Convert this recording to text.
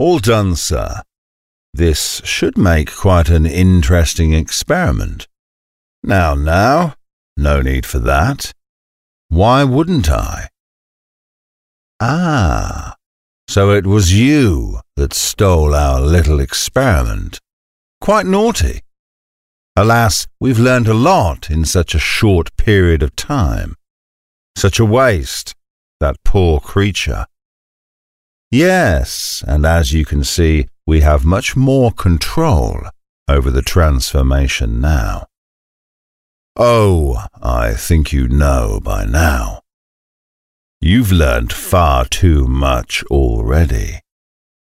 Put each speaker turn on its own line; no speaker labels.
All done, sir. This should make quite an interesting experiment. Now, no need for that. Why wouldn't I? Ah, so it was you that stole our little experiment. Quite naughty. Alas, we've learned a lot in such a short period of time. Such a waste, that poor creature. Yes, and as you can see, we have much more control over the transformation now. Oh, I think you know by now. You've learned far too much already.